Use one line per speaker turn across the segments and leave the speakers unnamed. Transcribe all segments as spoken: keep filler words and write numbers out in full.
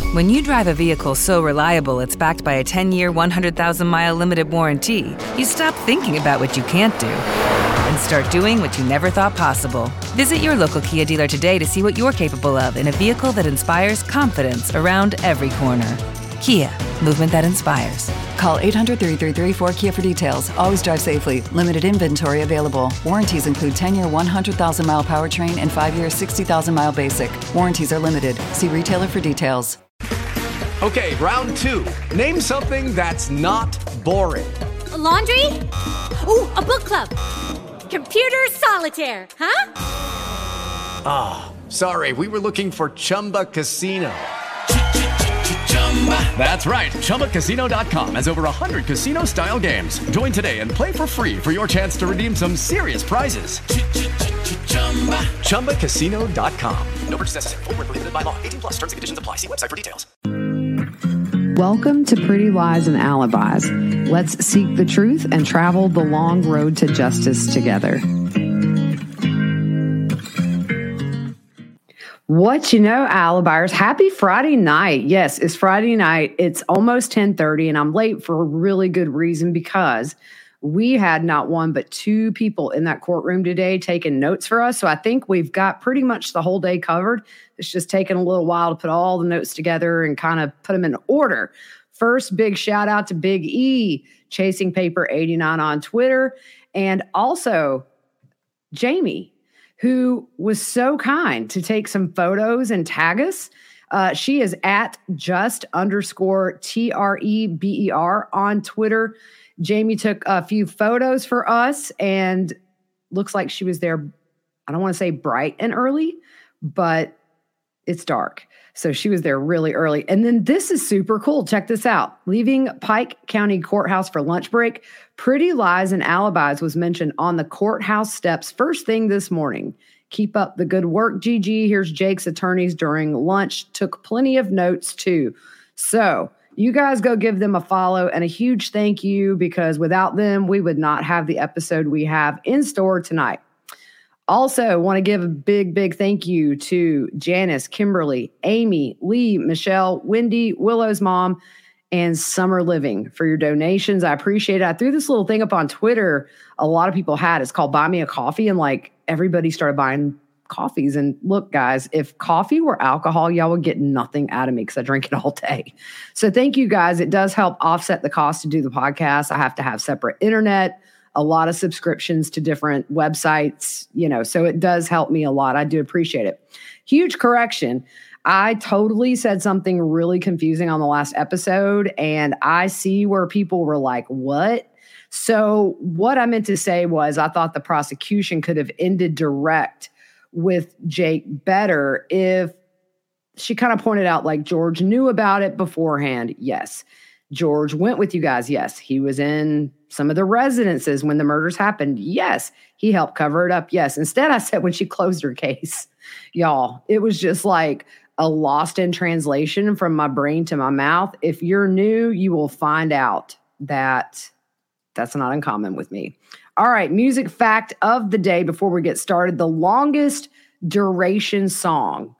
When you drive a vehicle so reliable it's backed by a ten-year, one hundred thousand mile limited warranty, you stop thinking about what you can't do and start doing what you never thought possible. Visit your local Kia dealer today to see what you're capable of in a vehicle that inspires confidence around every corner. Kia, movement that inspires.
Call eight hundred, three three three, four K I A for details. Always drive safely. Limited inventory available. Warranties include ten-year, one hundred thousand mile powertrain and five-year, sixty thousand mile basic. Warranties are limited. See retailer for details.
Okay, round two. Name something that's not boring.
A laundry? Ooh, a book club. Computer solitaire, huh?
Ah, oh, sorry. We were looking for Chumba Casino. That's right. Chumba Casino dot com has over one hundred casino-style games. Join today and play for free for your chance to redeem some serious prizes. Chumba Casino dot com. No purchase necessary. Void where prohibited by law. eighteen plus. Terms and conditions apply. See website for details.
Welcome to Pretty Lies and Alibis. Let's seek the truth and travel the long road to justice together. What you know, Alibis, happy Friday night. Yes, it's Friday night. It's almost ten thirty, and I'm late for a really good reason because we had not one but two people in that courtroom today taking notes for us. So I think we've got pretty much the whole day covered. It's just taken a little while to put all the notes together and kind of put them in order. First, big shout out to Big E, Chasing Paper eighty-nine on Twitter, and also Jamie, who was so kind to take some photos and tag us. Uh, she is at just underscore T R E B E R on Twitter. Jamie took a few photos for us and looks like she was there, I don't want to say bright and early, but it's dark. So she was there really early. And then this is super cool. Check this out. Leaving Pike County Courthouse for lunch break, Pretty Lies and Alibis was mentioned on the courthouse steps first thing this morning. Keep up the good work, Gigi. Here's Jake's attorneys during lunch. Took plenty of notes too. So you guys go give them a follow and a huge thank you, because without them, we would not have the episode we have in store tonight. Also, want to give a big, big thank you to Janice, Kimberly, Amy, Lee, Michelle, Wendy, Willow's mom, and Summer Living for your donations. I appreciate it. I threw this little thing up on Twitter. A lot of people had. It's called Buy Me a Coffee, and like everybody started buying coffees. And look, guys, if coffee were alcohol, y'all would get nothing out of me because I drink it all day. So thank you, guys. It does help offset the cost to do the podcast. I have to have separate internet, a lot of subscriptions to different websites, you know, so it does help me a lot. I do appreciate it. Huge correction. I totally said something really confusing on the last episode, and I see where people were like, what? So what I meant to say was I thought the prosecution could have ended direct with Jake better if she kind of pointed out like George knew about it beforehand. Yes. George went with you guys. Yes. He was in some of the residences when the murders happened. Yes. He helped cover it up. Yes. Instead, I said when she closed her case, y'all, it was just like a lost in translation from my brain to my mouth. If you're new, you will find out that that's not uncommon with me. All right. Music fact of the day before we get started. The longest duration song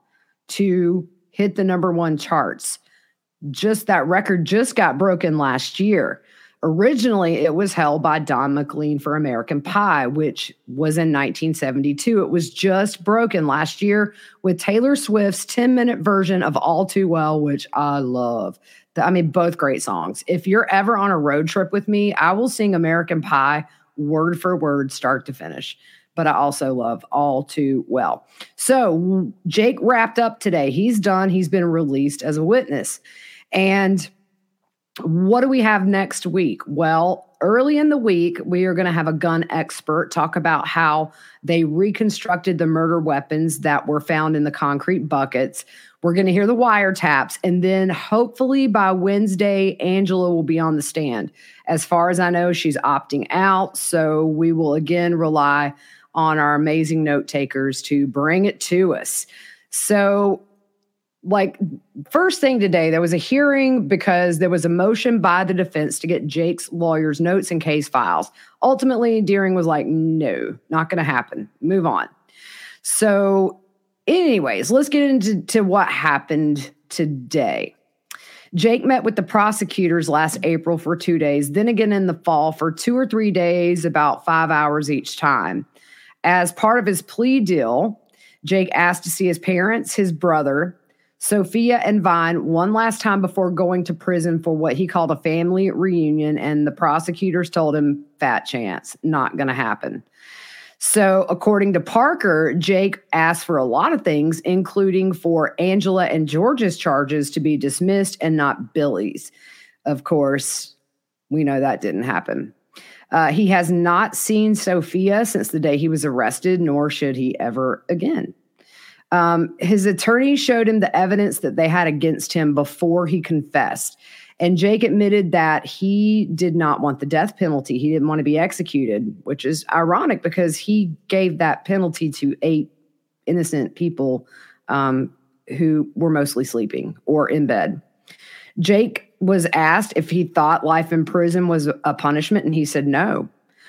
to hit the number one charts. Just that record just got broken last year. Originally, it was held by Don McLean for American Pie, which was in nineteen seventy-two. It was just broken last year with Taylor Swift's ten-minute version of All Too Well, which I love. I mean, both great songs. If you're ever on a road trip with me, I will sing American Pie word for word, start to finish. But I also love All Too Well. So Jake wrapped up today. He's done. He's been released as a witness. And what do we have next week? Well, early in the week, we are going to have a gun expert talk about how they reconstructed the murder weapons that were found in the concrete buckets. We're going to hear the wiretaps. And then hopefully by Wednesday, Angela will be on the stand. As far as I know, she's opting out. So we will again rely on our amazing note takers to bring it to us. So like first thing today, there was a hearing because there was a motion by the defense to get Jake's lawyer's notes and case files. Ultimately, Deering was like, no, not going to happen. Move on. So anyways, let's get into to what happened today. Jake met with the prosecutors last April for two days, then again in the fall for two or three days, about five hours each time. As part of his plea deal, Jake asked to see his parents, his brother, Sophia, and Vine one last time before going to prison for what he called a family reunion, and the prosecutors told him, fat chance, not going to happen. So according to Parker, Jake asked for a lot of things, including for Angela and George's charges to be dismissed and not Billy's. Of course, we know that didn't happen. Uh, he has not seen Sophia since the day he was arrested, nor should he ever again. Um, his attorney showed him the evidence that they had against him before he confessed. And Jake admitted that he did not want the death penalty. He didn't want to be executed, which is ironic because he gave that penalty to eight innocent people um, who were mostly sleeping or in bed. Jake was asked if he thought life in prison was a punishment, and he said no.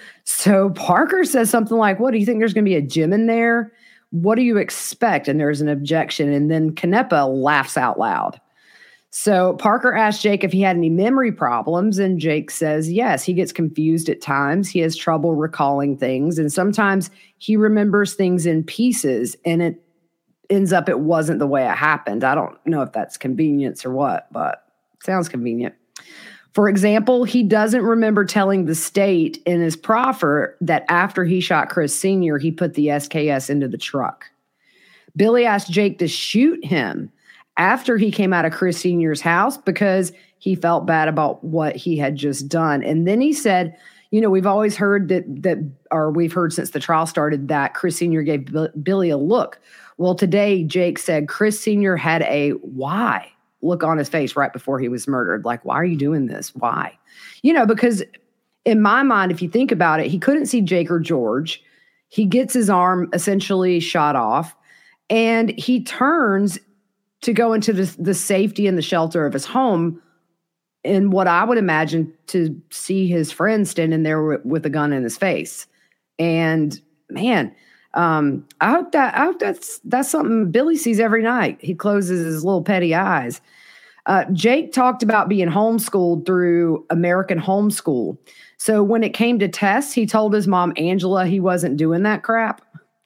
So Parker says something like, what, do you think there's going to be a gym in there? What do you expect? And there's an objection. And then Canepa laughs out loud. So Parker asked Jake if he had any memory problems, and Jake says yes. He gets confused at times. He has trouble recalling things, and sometimes he remembers things in pieces, and it ends up it wasn't the way it happened. I don't know if that's convenience or what, but it sounds convenient. For example, he doesn't remember telling the state in his proffer that after he shot Chris Senior, he put the S K S into the truck. Billy asked Jake to shoot him after he came out of Chris Senior's house because he felt bad about what he had just done. And then he said, you know, we've always heard that, that, or we've heard since the trial started that Chris Senior gave B- Billy a look. Well, today Jake said Chris Senior had a why look on his face right before he was murdered. Like, why are you doing this? Why? You know, because in my mind, if you think about it, he couldn't see Jake or George. He gets his arm essentially shot off, and he turns to go into the, the safety and the shelter of his home in what I would imagine to see his friend standing there with, with a gun in his face. And man, um, I hope that, I hope that's, that's something Billy sees every night. He closes his little petty eyes. Uh, Jake talked about being homeschooled through American Homeschool. So when it came to tests, he told his mom, Angela, he wasn't doing that crap.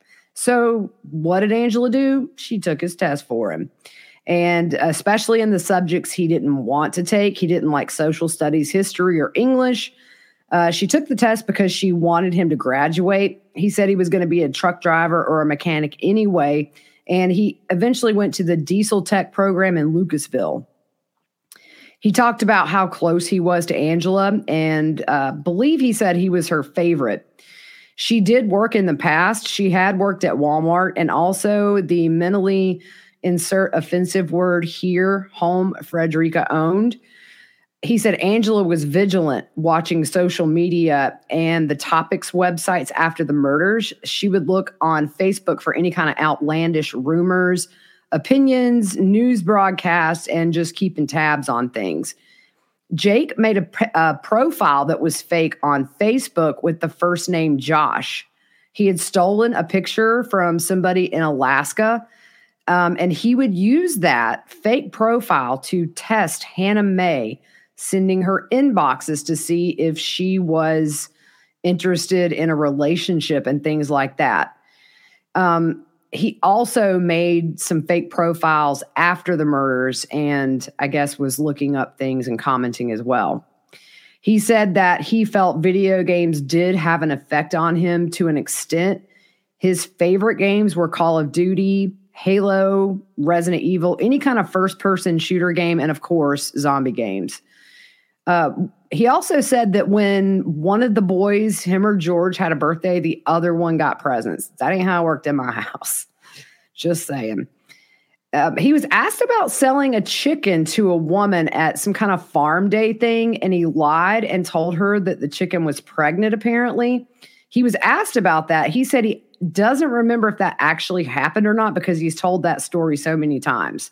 So what did Angela do? She took his test for him. And especially in the subjects he didn't want to take, he didn't like social studies, history, or English. Uh, she took the test because she wanted him to graduate. He said he was going to be a truck driver or a mechanic anyway. And he eventually went to the diesel tech program in Lucasville. He talked about how close he was to Angela and uh, believe he said he was her favorite. She did work in the past. She had worked at Walmart, and also the mentally insert offensive word here, home Frederica owned. He said Angela was vigilant watching social media and the topics websites after the murders. She would look on Facebook for any kind of outlandish rumors, opinions, news broadcasts, and just keeping tabs on things. Jake made a, a profile that was fake on Facebook with the first name Josh. He had stolen a picture from somebody in Alaska, um, and he would use that fake profile to test Hannah Mae, sending her inboxes to see if she was interested in a relationship and things like that. Um, he also made some fake profiles after the murders and I guess was looking up things and commenting as well. He said that he felt video games did have an effect on him to an extent. His favorite games were Call of Duty, Halo, Resident Evil, any kind of first-person shooter game, and of course, zombie games. Uh, he also said that when one of the boys, him or George, had a birthday, the other one got presents. That ain't how it worked in my house. Just saying. Uh, he was asked about selling a chicken to a woman at some kind of farm day thing, and he lied and told her that the chicken was pregnant, apparently. He was asked about that. He said he doesn't remember if that actually happened or not because he's told that story so many times.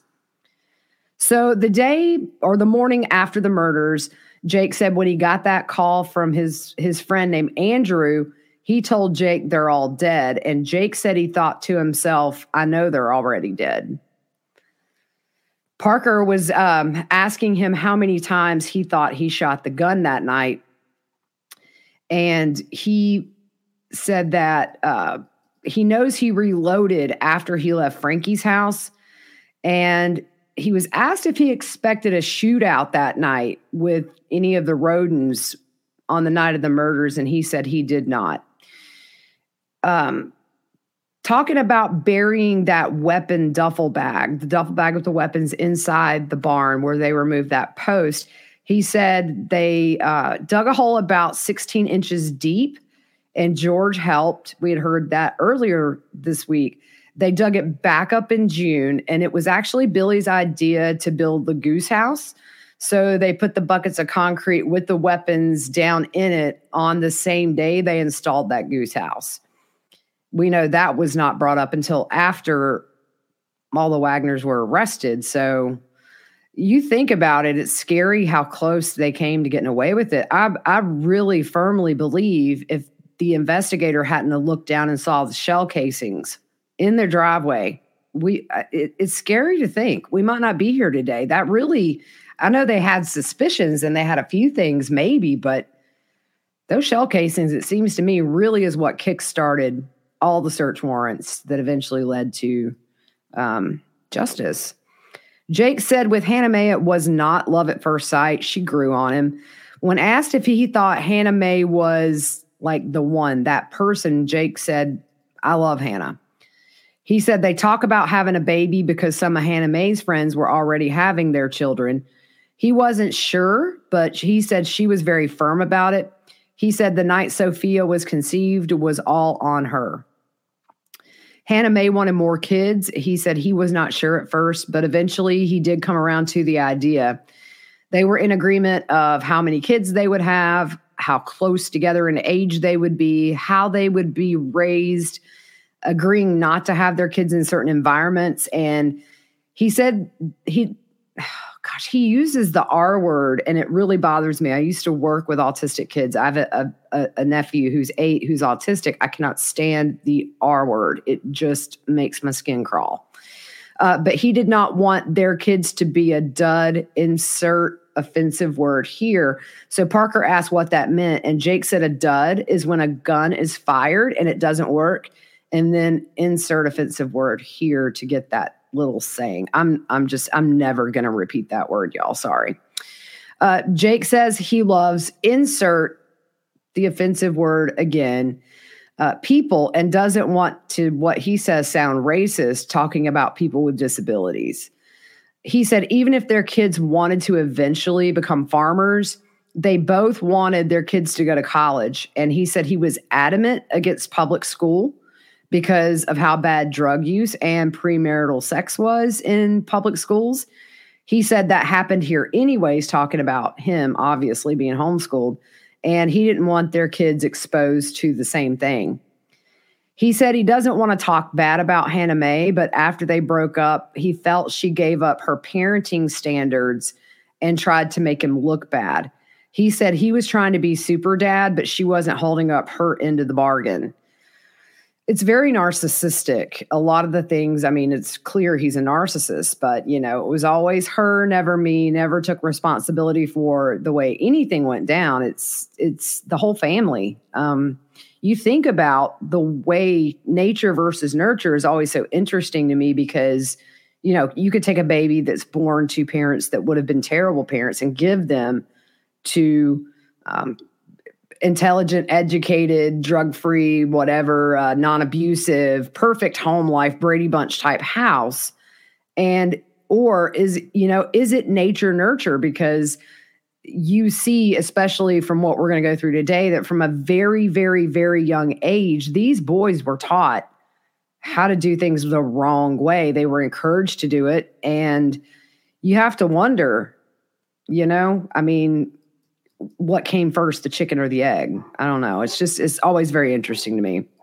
So the day or the morning after the murders, Jake said when he got that call from his, his friend named Andrew, he told Jake they're all dead. And Jake said he thought to himself, I know they're already dead. Parker was um, asking him how many times he thought he shot the gun that night. And he said that uh, he knows he reloaded after he left Frankie's house. And he was asked if he expected a shootout that night with any of the Rodens on the night of the murders. And he said he did not. Um, talking about burying that weapon duffel bag, the duffel bag with the weapons inside the barn where they removed that post. He said they uh, dug a hole about sixteen inches deep, and George helped. We had heard that earlier this week. They dug it back up in June, and it was actually Billy's idea to build the goose house. So they put the buckets of concrete with the weapons down in it on the same day they installed that goose house. We know that was not brought up until after all the Wagners were arrested. So you think about it, it's scary how close they came to getting away with it. I, I really firmly believe if the investigator hadn't looked down and saw the shell casings in their driveway, we it, it's scary to think we might not be here today. That really, I know they had suspicions and they had a few things maybe, but those shell casings, it seems to me, really is what kickstarted all the search warrants that eventually led to um, justice. Jake said with Hannah Mae, it was not love at first sight. She grew on him. When asked if he thought Hannah Mae was like the one, that person, Jake said, I love Hannah. He said they talk about having a baby because some of Hannah Mae's friends were already having their children. He wasn't sure, but he said she was very firm about it. He said the night Sophia was conceived was all on her. Hannah Mae wanted more kids. He said he was not sure at first, but eventually he did come around to the idea. They were in agreement of how many kids they would have, how close together in age they would be, how they would be raised, agreeing not to have their kids in certain environments. And he said he, gosh, he uses the R word, and it really bothers me. I used to work with autistic kids. I have a, a, a nephew who's eight who's autistic. I cannot stand the R word. It just makes my skin crawl. Uh, but he did not want their kids to be a dud, insert offensive word here. So Parker asked what that meant, and Jake said a dud is when a gun is fired and it doesn't work, and then insert offensive word here to get that little saying. I'm I'm just, I'm never going to repeat that word, y'all. Sorry. Uh, Jake says he loves insert the offensive word again, uh, people, and doesn't want to, what he says, sound racist, talking about people with disabilities. He said even if their kids wanted to eventually become farmers, they both wanted their kids to go to college. And he said he was adamant against public school because of how bad drug use and premarital sex was in public schools. He said that happened here anyways, talking about him obviously being homeschooled, and he didn't want their kids exposed to the same thing. He said he doesn't want to talk bad about Hannah Mae, but after they broke up, he felt she gave up her parenting standards and tried to make him look bad. He said he was trying to be super dad, but she wasn't holding up her end of the bargain. It's very narcissistic. A lot of the things, I mean, it's clear he's a narcissist, but, you know, it was always her, never me, never took responsibility for the way anything went down. It's, it's the whole family. Um, you think about the way nature versus nurture is always so interesting to me because, you know, you could take a baby that's born to parents that would have been terrible parents and give them to, um, intelligent, educated, drug-free, whatever, uh, non-abusive, perfect home life, Brady Bunch type house. And, or is, you know, is it nature nurture? Because you see, especially from what we're going to go through today, that from a very, very, very young age, these boys were taught how to do things the wrong way. They were encouraged to do it. And you have to wonder, you know, I mean, what came first, the chicken or the egg? I don't know. It's just, it's always very interesting to me.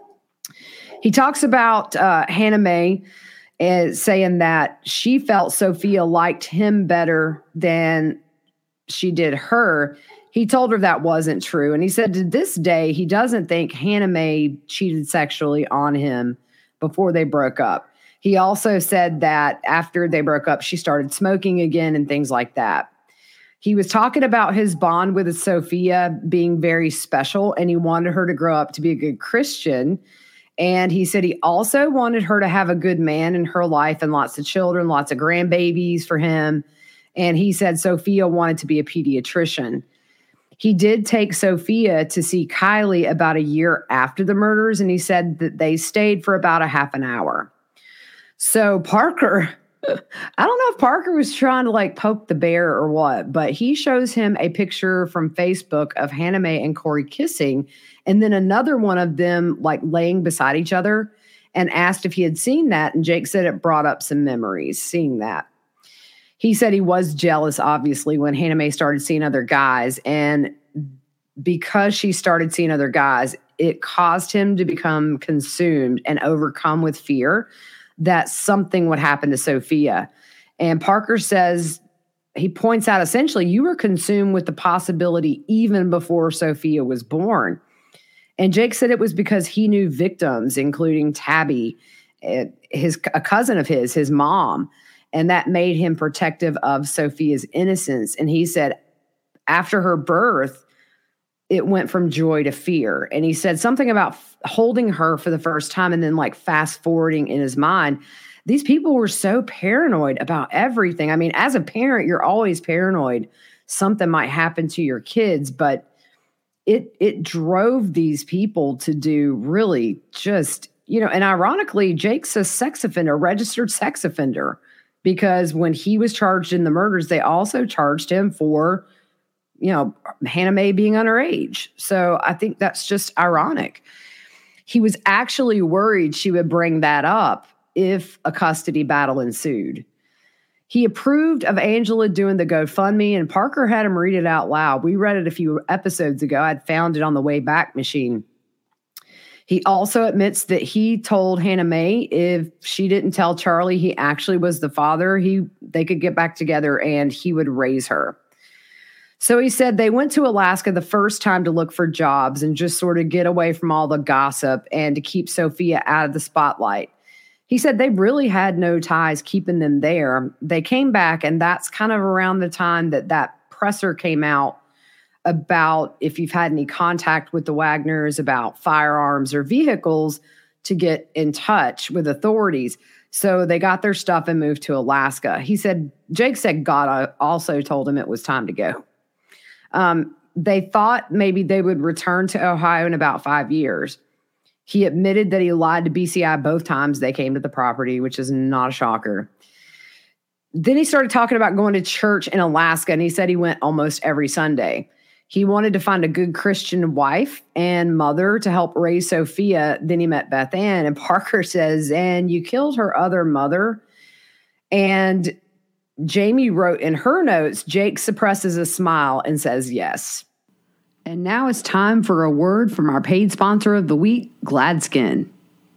He talks about uh, Hannah Mae uh, saying that she felt Sophia liked him better than she did her. He told her that wasn't true. And he said to this day, he doesn't think Hannah Mae cheated sexually on him before they broke up. He also said that after they broke up, she started smoking again and things like that. He was talking about his bond with Sophia being very special, and he wanted her to grow up to be a good Christian. And he said he also wanted her to have a good man in her life and lots of children, lots of grandbabies for him. And he said Sophia wanted to be a pediatrician. He did take Sophia to see Kylie about a year after the murders, and he said that they stayed for about a half an hour. So Parker, I don't know if Parker was trying to like poke the bear or what, but he shows him a picture from Facebook of Hannah Mae and Corey kissing, and then another one of them like laying beside each other, and asked if he had seen that. And Jake said it brought up some memories seeing that. He said he was jealous, obviously, when Hannah Mae started seeing other guys. And because she started seeing other guys, it caused him to become consumed and overcome with fear that something would happen to Sophia. And Parker says, he points out, essentially, you were consumed with the possibility even before Sophia was born. And Jake said it was because he knew victims, including Tabby, his a cousin of his, his mom, and that made him protective of Sophia's innocence. And he said after her birth, it went from joy to fear. And he said something about f- holding her for the first time and then like fast forwarding in his mind. These people were so paranoid about everything. I mean, as a parent, you're always paranoid something might happen to your kids, but it it drove these people to do really just, you know, and ironically, Jake's a sex offender, a registered sex offender, because when he was charged in the murders, they also charged him for, you know, Hannah Mae being underage. So I think that's just ironic. He was actually worried she would bring that up if a custody battle ensued. He approved of Angela doing the GoFundMe, and Parker had him read it out loud. We read it a few episodes ago. I'd found it on the Wayback Machine. He also admits that he told Hannah Mae if she didn't tell Charlie he actually was the father, he they could get back together and he would raise her. So he said they went to Alaska the first time to look for jobs and just sort of get away from all the gossip and to keep Sophia out of the spotlight. He said they really had no ties keeping them there. They came back, and that's kind of around the time that that presser came out about if you've had any contact with the Wagners about firearms or vehicles to get in touch with authorities. So they got their stuff and moved to Alaska. He said, Jake said God also told him it was time to go. Um, they thought maybe they would return to Ohio in about five years. He admitted that he lied to B C I both times they came to the property, which is not a shocker. Then he started talking about going to church in Alaska, and he said he went almost every Sunday. He wanted to find a good Christian wife and mother to help raise Sophia. Then he met Beth Ann, and Parker says, and you killed her other mother. And Jamie wrote in her notes, Jake suppresses a smile and says yes. And now it's time for a word from our paid sponsor of the week, GladSkin.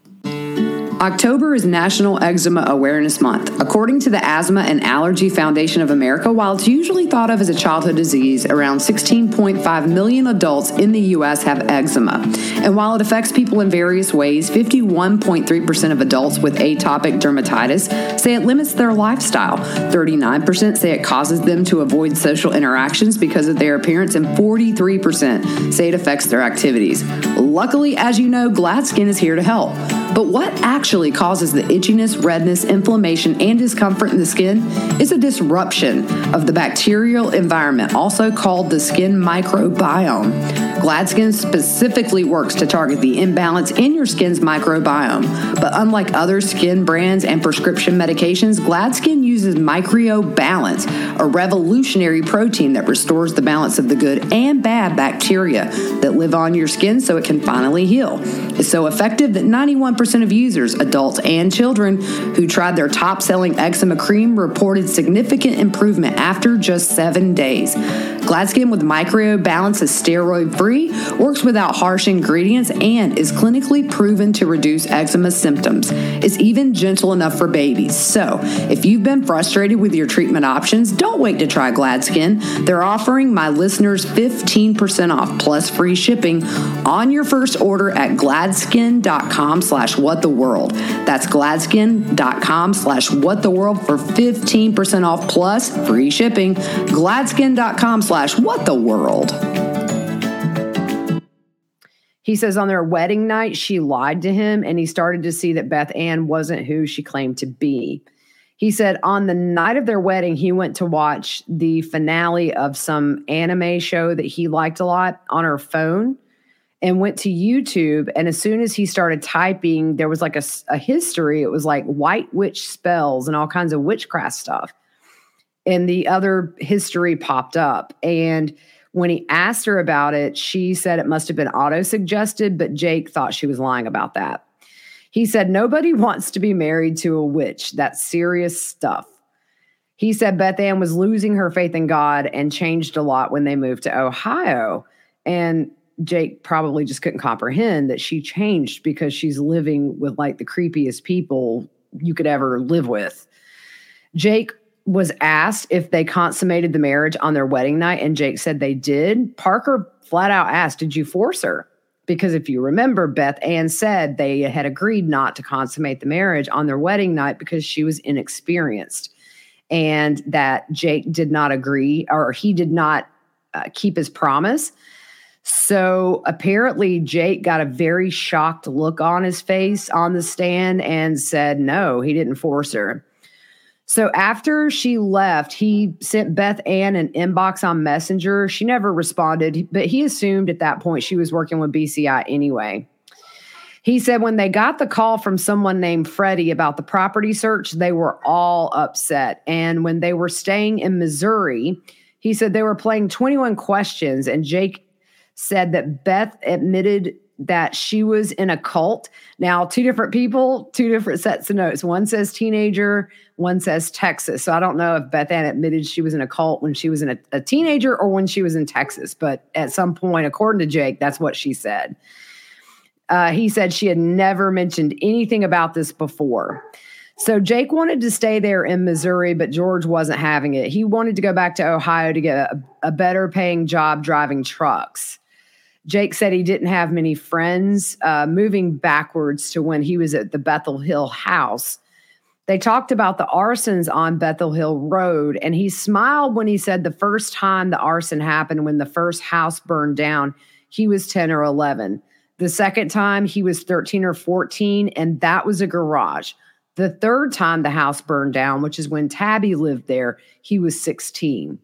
October is National Eczema Awareness Month. According to the Asthma and Allergy Foundation of America, while it's usually thought of as a childhood disease, around sixteen point five million adults in the U S have eczema. And while it affects people in various ways, fifty-one point three percent of adults with atopic dermatitis say it limits their lifestyle. thirty-nine percent say it causes them to avoid social interactions because of their appearance, and forty-three percent say it affects their activities. Luckily, as you know, GladSkin is here to help. But what actually causes the itchiness, redness, inflammation, and discomfort in the skin is a disruption of the bacterial environment, also called the skin microbiome. GladSkin specifically works to target the imbalance in your skin's microbiome. But unlike other skin brands and prescription medications, GladSkin uses MicroBalance, a revolutionary protein that restores the balance of the good and bad bacteria that live on your skin so it can finally heal. It's so effective that ninety-one percent of users, adults and children, who tried their top-selling eczema cream reported significant improvement after just seven days.
GladSkin with Microbalance is steroid-free, works without harsh ingredients, and is clinically proven to reduce eczema symptoms. It's even gentle enough for babies. So, if you've been frustrated with your treatment options, don't wait to try GladSkin. They're offering my listeners fifteen percent off plus free shipping on your first order at gladskin.com slash whattheworld. That's gladskin.com slash whattheworld for fifteen percent off plus free shipping. gladskin.com slash whattheworld.
He says on their wedding night, she lied to him, and he started to see that Beth Ann wasn't who she claimed to be. He said on the night of their wedding, he went to watch the finale of some anime show that he liked a lot on her phone and went to YouTube. And as soon as he started typing, there was like a, a history. It was like white witch spells and all kinds of witchcraft stuff. And the other history popped up. And when he asked her about it, she said it must have been auto-suggested, but Jake thought she was lying about that. He said, nobody wants to be married to a witch. That's serious stuff. He said Beth Ann was losing her faith in God and changed a lot when they moved to Ohio. And Jake probably just couldn't comprehend that she changed because she's living with like the creepiest people you could ever live with. Jake was asked if they consummated the marriage on their wedding night, and Jake said they did. Parker flat out asked, did you force her? Because if you remember, Beth Ann said they had agreed not to consummate the marriage on their wedding night because she was inexperienced, and that Jake did not agree, or he did not uh, keep his promise. So apparently Jake got a very shocked look on his face on the stand and said, no, he didn't force her. So after she left, he sent Beth Ann an inbox on Messenger. She never responded, but he assumed at that point she was working with B C I anyway. He said when they got the call from someone named Freddie about the property search, they were all upset. And when they were staying in Missouri, he said they were playing twenty-one questions, and Jake said that Beth admitted that she was in a cult. Now, two different people, two different sets of notes. One says teenager, one says Texas. So I don't know if Beth Ann admitted she was in a cult when she was in a, a teenager or when she was in Texas. But at some point, according to Jake, that's what she said. Uh, he said she had never mentioned anything about this before. So Jake wanted to stay there in Missouri, but George wasn't having it. He wanted to go back to Ohio to get a, a better paying job driving trucks. Jake said he didn't have many friends. Uh, moving backwards to when he was at the Bethel Hill house, they talked about the arsons on Bethel Hill Road, and he smiled when he said the first time the arson happened, when the first house burned down, he was ten or eleven. The second time, he was thirteen or fourteen, and that was a garage. The third time the house burned down, which is when Tabby lived there, he was sixteen.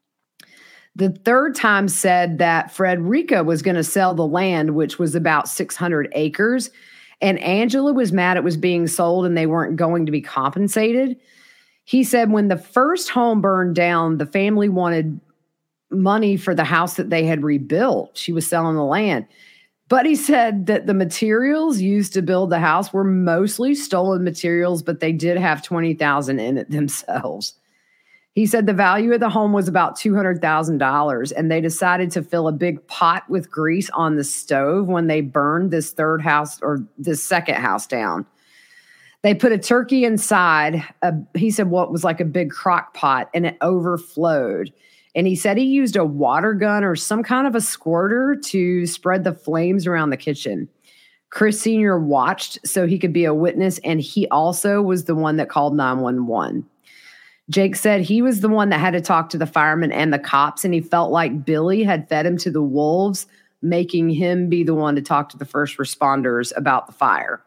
The third time said that Frederica was going to sell the land, which was about six hundred acres. And Angela was mad it was being sold and they weren't going to be compensated. He said when the first home burned down, the family wanted money for the house that they had rebuilt. She was selling the land. But he said that the materials used to build the house were mostly stolen materials, but they did have twenty thousand dollars in it themselves. He said the value of the home was about two hundred thousand dollars, and they decided to fill a big pot with grease on the stove when they burned this third house or this second house down. They put a turkey inside. A, he said what was like a big crock pot, and it overflowed. And he said he used a water gun or some kind of a squirter to spread the flames around the kitchen. Chris Senior watched so he could be a witness, and he also was the one that called nine one one. Jake said he was the one that had to talk to the firemen and the cops, and he felt like Billy had fed him to the wolves, making him be the one to talk to the first responders about the fire.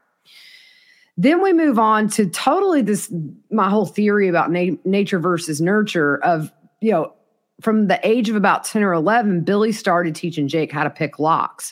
Then we move on to totally this, my whole theory about na- nature versus nurture of, you know, from the age of about ten or eleven, Billy started teaching Jake how to pick locks.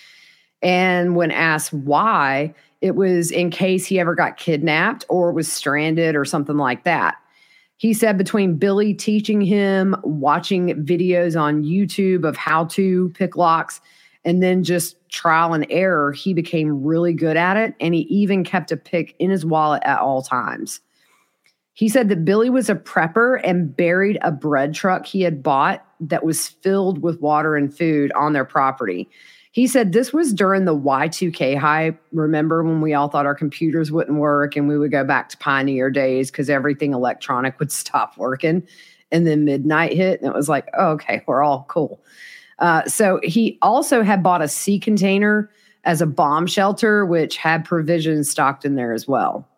And when asked why, it was in case he ever got kidnapped or was stranded or something like that. He said between Billy teaching him, watching videos on YouTube of how to pick locks, and then just trial and error, he became really good at it. And he even kept a pick in his wallet at all times. He said that Billy was a prepper and buried a bread truck he had bought that was filled with water and food on their property. He said this was during the Y two K hype. Remember when we all thought our computers wouldn't work and we would go back to pioneer days because everything electronic would stop working, and then midnight hit and it was like, oh, okay, we're all cool. Uh, so he also had bought a sea container as a bomb shelter, which had provisions stocked in there as well.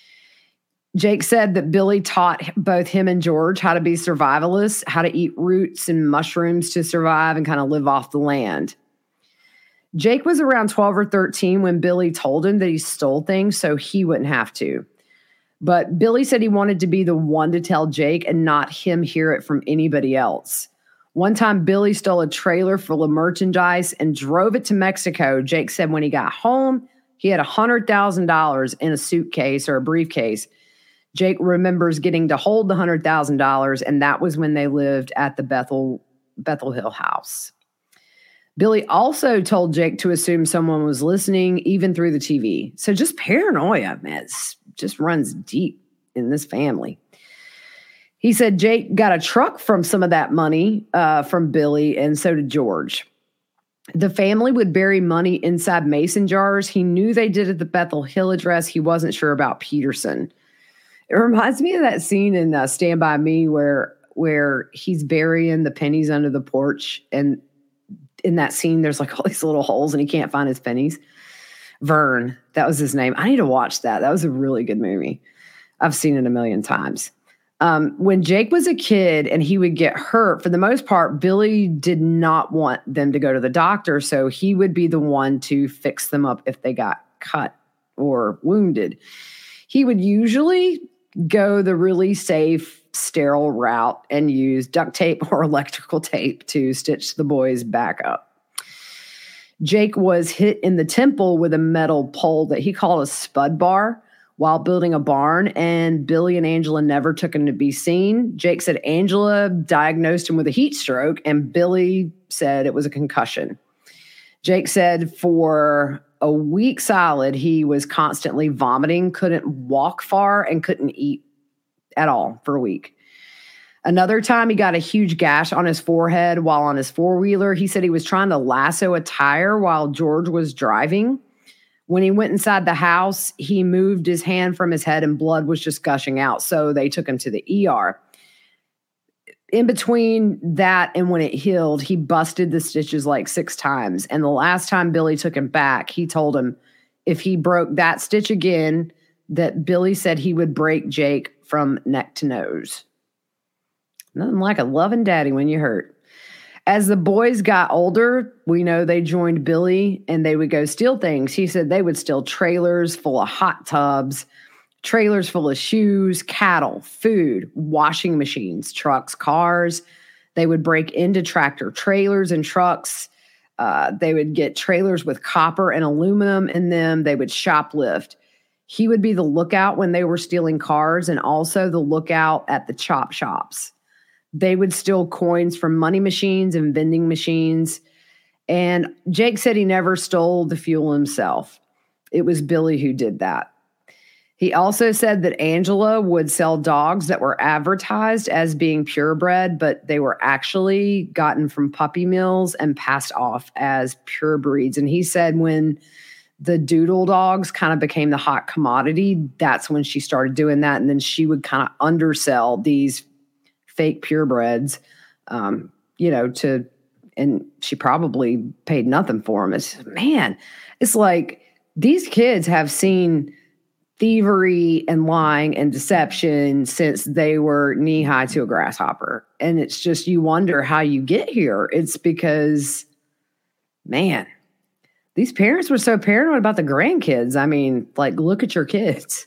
Jake said that Billy taught both him and George how to be survivalists, how to eat roots and mushrooms to survive and kind of live off the land. Jake was around twelve or thirteen when Billy told him that he stole things so he wouldn't have to. But Billy said he wanted to be the one to tell Jake and not him hear it from anybody else. One time, Billy stole a trailer full of merchandise and drove it to Mexico. Jake said when he got home, he had one hundred thousand dollars in a suitcase or a briefcase. Jake remembers getting to hold the one hundred thousand dollars, and that was when they lived at the Bethel, Bethel Hill house. Billy also told Jake to assume someone was listening, even through the T V. So just paranoia, man, it just runs deep in this family. He said Jake got a truck from some of that money uh, from Billy, and so did George. The family would bury money inside mason jars. He knew they did at the Bethel Hill address. He wasn't sure about Peterson. It reminds me of that scene in uh, Stand By Me where where he's burying the pennies under the porch. And in that scene, there's like all these little holes and he can't find his pennies. Vern, that was his name. I need to watch that. That was a really good movie. I've seen it a million times. Um, when Jake was a kid and he would get hurt, for the most part, Billy did not want them to go to the doctor. So he would be the one to fix them up if they got cut or wounded. He would usually go the really safe, sterile route and use duct tape or electrical tape to stitch the boys back up. Jake was hit in the temple with a metal pole that he called a spud bar while building a barn, and Billy and Angela never took him to be seen. Jake said Angela diagnosed him with a heat stroke, and Billy said it was a concussion. Jake said for a week solid, he was constantly vomiting, couldn't walk far, and couldn't eat at all for a week. Another time, he got a huge gash on his forehead while on his four-wheeler. He said he was trying to lasso a tire while George was driving. When he went inside the house, he moved his hand from his head and blood was just gushing out, so they took him to the E R. In between that and when it healed, he busted the stitches like six times. And the last time Billy took him back, he told him if he broke that stitch again, that Billy said he would break Jake from neck to nose. Nothing like a loving daddy when you hurt. As the boys got older, we know they joined Billy and they would go steal things. He said they would steal trailers full of hot tubs, trailers full of shoes, cattle, food, washing machines, trucks, cars. They would break into tractor trailers and trucks. Uh, they would get trailers with copper and aluminum in them. They would shoplift. He would be the lookout when they were stealing cars and also the lookout at the chop shops. They would steal coins from money machines and vending machines. And Jake said he never stole the fuel himself. It was Billy who did that. He also said that Angela would sell dogs that were advertised as being purebred, but they were actually gotten from puppy mills and passed off as pure breeds. And he said when the doodle dogs kind of became the hot commodity, that's when she started doing that. And then she would kind of undersell these fake purebreds, um, you know, to, and she probably paid nothing for them. It's, man, it's like these kids have seen thievery and lying and deception since they were knee high to a grasshopper. And it's just, you wonder how you get here. It's because, man, these parents were so paranoid about the grandkids. I mean, like, look at your kids.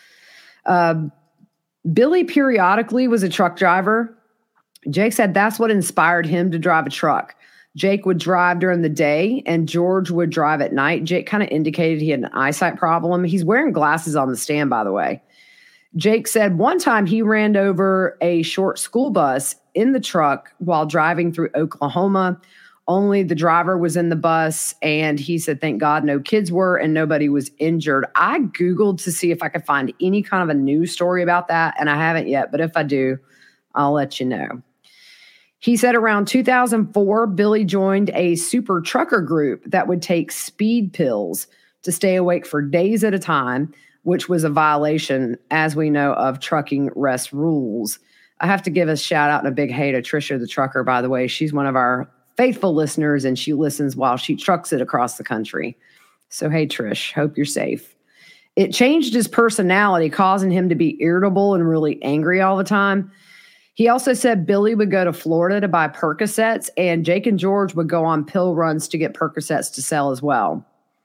Uh, Billy periodically was a truck driver. Jake said that's what inspired him to drive a truck. Jake would drive during the day and George would drive at night. Jake kind of indicated he had an eyesight problem. He's wearing glasses on the stand, by the way. Jake said one time he ran over a short school bus in the truck while driving through Oklahoma. Only the driver was in the bus, and he said, thank God no kids were and nobody was injured. I Googled to see if I could find any kind of a news story about that, and I haven't yet, but if I do, I'll let you know. He said around two thousand four, Billy joined a super trucker group that would take speed pills to stay awake for days at a time, which was a violation, as we know, of trucking rest rules. I have to give a shout out and a big hey to Trisha the trucker, by the way. She's one of our faithful listeners, and she listens while she trucks it across the country. So, hey, Trish, hope you're safe. It changed his personality, causing him to be irritable and really angry all the time. He also said Billy would go to Florida to buy Percocets, and Jake and George would go on pill runs to get Percocets to sell as well.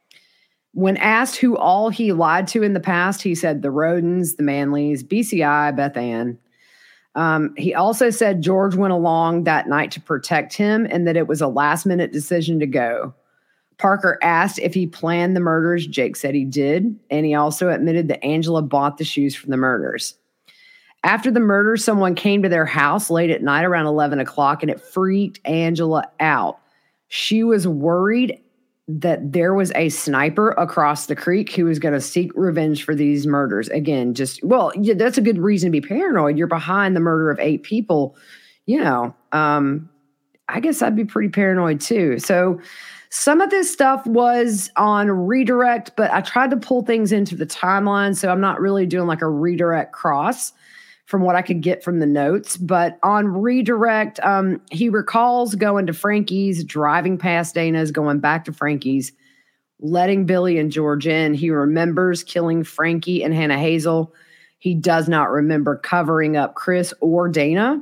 When asked who all he lied to in the past, he said the Rodens, the Manleys, B C I, Beth Ann. Um, he also said George went along that night to protect him and that it was a last-minute decision to go. Parker asked if he planned the murders. Jake said he did, and he also admitted that Angela bought the shoes from the murders. After the murder, someone came to their house late at night around eleven o'clock, and it freaked Angela out. She was worried that there was a sniper across the creek who was going to seek revenge for these murders. Again, just, well, yeah, that's a good reason to be paranoid. You're behind the murder of eight people. You know, um, I guess I'd be pretty paranoid too. So some of this stuff was on redirect, but I tried to pull things into the timeline. So I'm not really doing like a redirect cross from what I could get from the notes. But on redirect, um, he recalls going to Frankie's, driving past Dana's, going back to Frankie's, letting Billy and George in. He remembers killing Frankie and Hannah Hazel. He does not remember covering up Chris or Dana.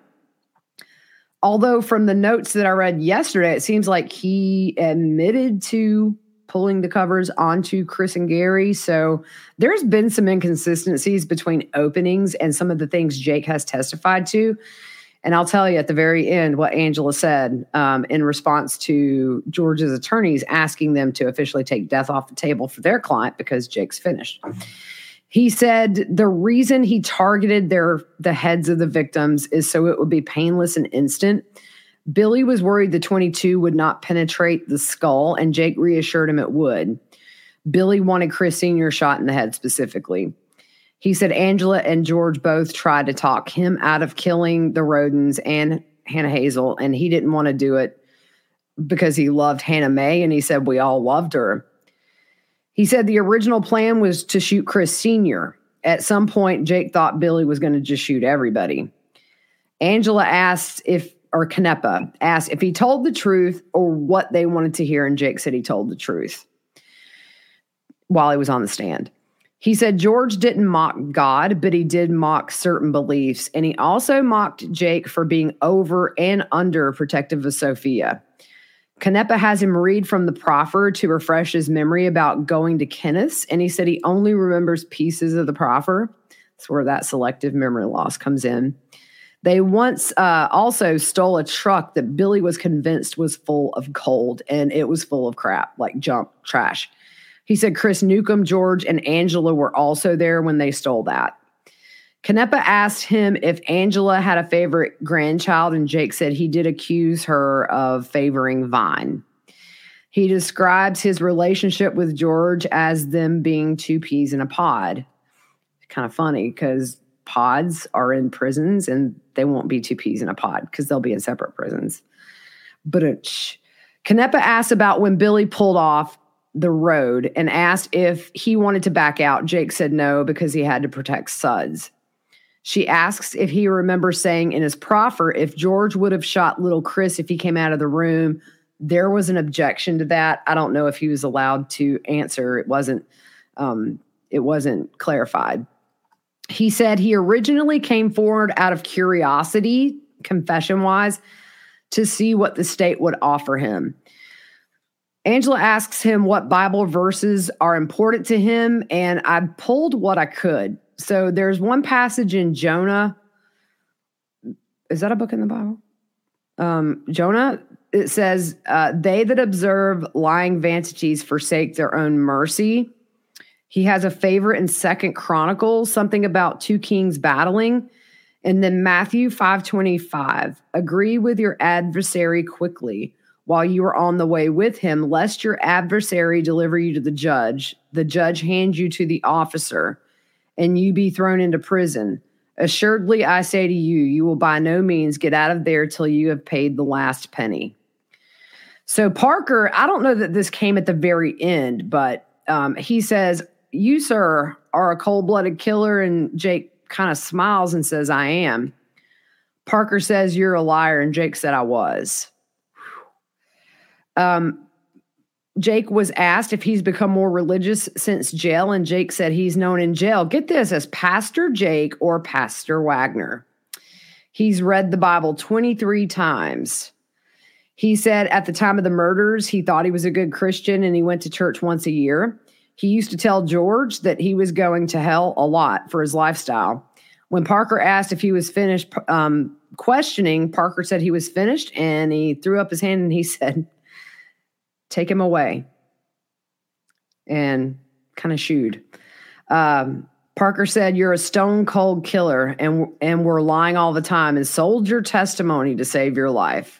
Although from the notes that I read yesterday, it seems like he admitted to pulling the covers onto Chris and Gary. So there's been some inconsistencies between openings and some of the things Jake has testified to. And I'll tell you at the very end what Angela said um, in response to George's attorneys asking them to officially take death off the table for their client because Jake's finished. He said the reason he targeted their the heads of the victims is so it would be painless and instant. Billy was worried the twenty-two would not penetrate the skull, and Jake reassured him it would. Billy wanted Chris Senior shot in the head specifically. He said Angela and George both tried to talk him out of killing the Rodens and Hannah Hazel, and he didn't want to do it because he loved Hannah Mae, and he said we all loved her. He said the original plan was to shoot Chris Senior At some point, Jake thought Billy was going to just shoot everybody. Angela asked if or Canepa asked if he told the truth or what they wanted to hear, and Jake said he told the truth while he was on the stand. He said George didn't mock God, but he did mock certain beliefs, and he also mocked Jake for being over and under protective of Sophia. Canepa has him read from the proffer to refresh his memory about going to Kenneth's, and he said he only remembers pieces of the proffer. That's where that selective memory loss comes in. They once uh, also stole a truck that Billy was convinced was full of gold, and it was full of crap, like junk, trash. He said Chris Newcomb, George, and Angela were also there when they stole that. Canepa asked him if Angela had a favorite grandchild, and Jake said he did accuse her of favoring Vine. He describes his relationship with George as them being two peas in a pod. Kind of funny because pods are in prisons and they won't be two peas in a pod because they'll be in separate prisons. But Canepa asked about when Billy pulled off the road and asked if he wanted to back out. Jake said no because he had to protect Suds. She asks if he remembers saying in his proffer if George would have shot little Chris if he came out of the room. There was an objection to that. I don't know if he was allowed to answer. It wasn't, um, it wasn't clarified. He said he originally came forward out of curiosity, confession-wise, to see what the state would offer him. Angela asks him what Bible verses are important to him, and I pulled what I could. So there's one passage in Jonah. Is that a book in the Bible? Um, Jonah, it says, uh, they that observe lying vanities forsake their own mercy. He has a favorite in Second Chronicles, something about two kings battling. And then Matthew five twenty-five, agree with your adversary quickly, while you are on the way with him, lest your adversary deliver you to the judge, the judge hand you to the officer, and you be thrown into prison. Assuredly, I say to you, you will by no means get out of there till you have paid the last penny. So Parker, I don't know that this came at the very end, but um, he says, you, sir, are a cold-blooded killer, and Jake kind of smiles and says, I am. Parker says, you're a liar, and Jake said, I was. Um, Jake was asked if he's become more religious since jail, and Jake said he's known in jail, get this, as Pastor Jake or Pastor Wagner. He's read the Bible twenty-three times. He said at the time of the murders, he thought he was a good Christian, and he went to church once a year. He used to tell George that he was going to hell a lot for his lifestyle. When Parker asked if he was finished um, questioning, Parker said he was finished, and he threw up his hand and he said, take him away, and kind of shooed. Um, Parker said, you're a stone cold killer, and, and we're lying all the time, and sold your testimony to save your life.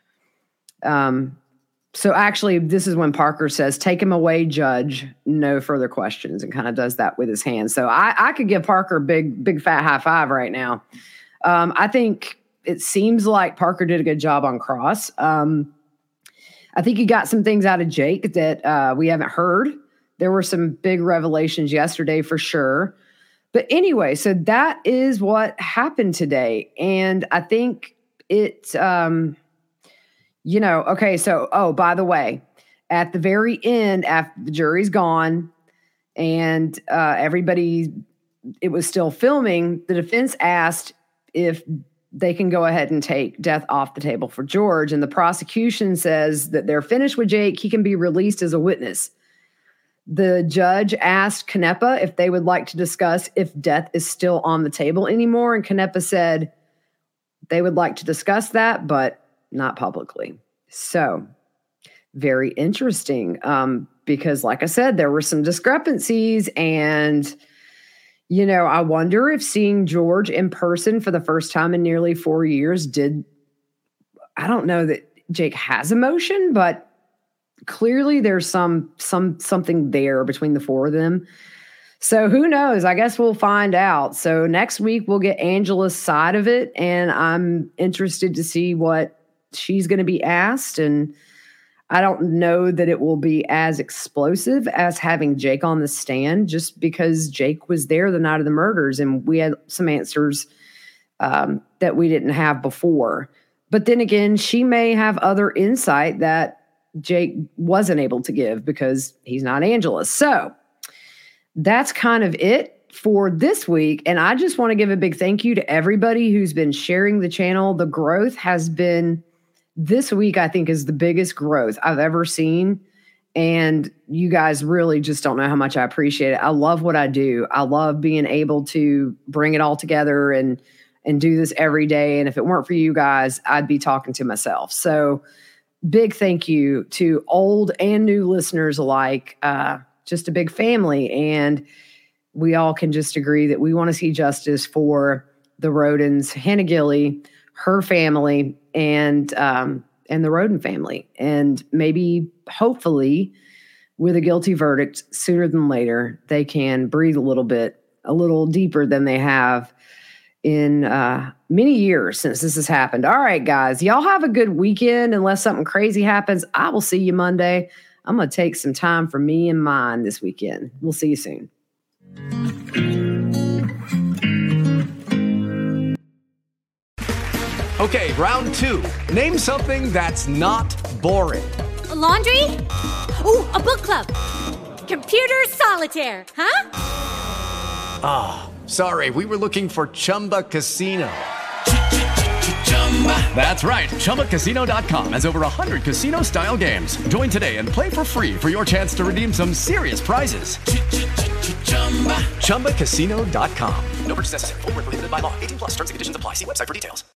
Um, so actually, this is when Parker says, take him away, judge, no further questions, and kind of does that with his hand. So I, I could give Parker a big, big fat high five right now. Um, I think it seems like Parker did a good job on cross. Um, I think he got some things out of Jake that uh, we haven't heard. There were some big revelations yesterday for sure. But anyway, so that is what happened today. And I think it, um, you know, okay, so, oh, by the way, at the very end, after the jury's gone and uh, everybody, it was still filming, the defense asked if they can go ahead and take death off the table for George. And the prosecution says that they're finished with Jake. He can be released as a witness. The judge asked Canepa if they would like to discuss if death is still on the table anymore. And Canepa said they would like to discuss that, but not publicly. So very interesting. Um, because like I said, there were some discrepancies, and you know, I wonder if seeing George in person for the first time in nearly four years did, I don't know that Jake has emotion, but clearly there's some, some, something there between the four of them. So who knows? I guess we'll find out. So next week we'll get Angela's side of it, and I'm interested to see what she's going to be asked. And I don't know that it will be as explosive as having Jake on the stand, just because Jake was there the night of the murders and we had some answers um, that we didn't have before. But then again, she may have other insight that Jake wasn't able to give because he's not Angela. So that's kind of it for this week. And I just want to give a big thank you to everybody who's been sharing the channel. The growth has been, this week, I think, is the biggest growth I've ever seen. And you guys really just don't know how much I appreciate it. I love what I do. I love being able to bring it all together and, and do this every day. And if it weren't for you guys, I'd be talking to myself. So big thank you to old and new listeners alike. Uh, just a big family. And we all can just agree that we want to see justice for the Rodens, Hannah Gilley, her family, and um, and the Roden family. And maybe, hopefully, with a guilty verdict sooner than later, they can breathe a little bit, a little deeper than they have in uh, many years since this has happened. All right, guys, y'all have a good weekend. Unless something crazy happens, I will see you Monday. I'm going to take some time for me and mine this weekend. We'll see you soon.
Okay, round two. Name something that's not boring.
A laundry? Ooh, a book club. Computer solitaire, huh?
Ah, oh, sorry, we were looking for Chumba Casino. That's right, Chumba Casino dot com has over one hundred casino-style games. Join today and play for free for your chance to redeem some serious prizes. Chumba Casino dot com. No purchase necessary. Void where prohibited by law. eighteen plus terms and conditions apply. See website for details.